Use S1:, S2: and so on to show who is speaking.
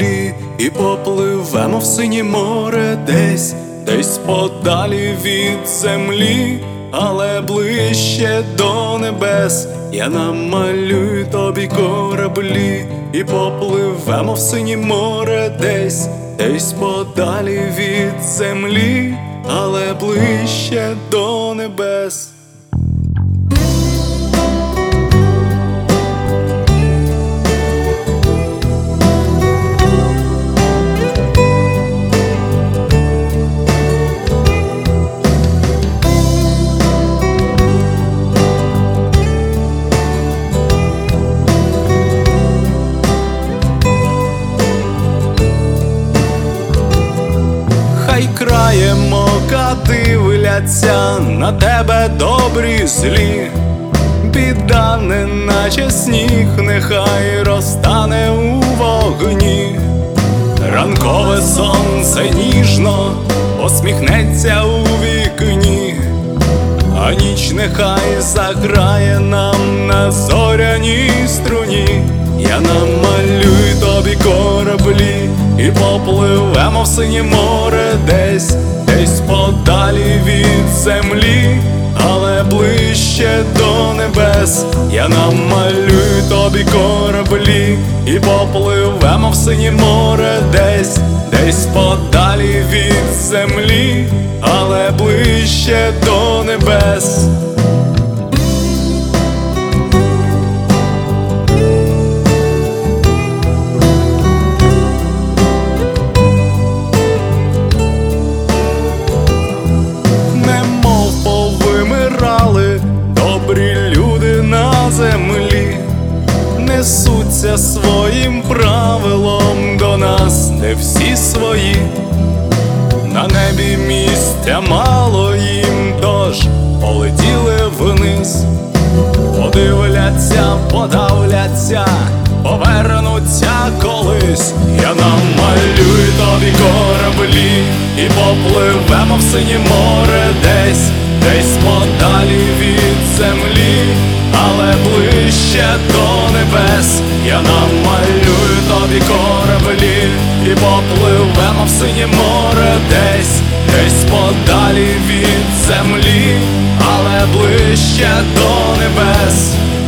S1: кораблі і попливемо в синє море десь подалі від землі, але ближче до небес. Я намалюю тобі кораблі і попливемо в синє море десь подалі від землі, але ближче до небес. Хай краєм ока дивляться на тебе добрі злі, біда неначе сніг, нехай розтане у вогні. Ранкове сонце ніжно посміхнеться у вікні, а ніч нехай заграє нам на зоряній струні. Я намалюю тобі кораблі і попливемо в синє море десь подалі від землі, але ближче до небес. Я намалюю тобі кораблі і попливемо в синє море десь подалі від землі, але ближче до небес. Добрі люди на землі несуться своїм правилом до нас, не всі свої. На небі місця мало їм, тож полетіли вниз. Подивляться, подавляться, повернуться колись. Я намалюю тобі кораблі і попливемо в синє море десь подалі від землі, але ближче до небес. Я намалюю тобі кораблі і попливемо в синє море десь подалі від землі, але ближче до небес.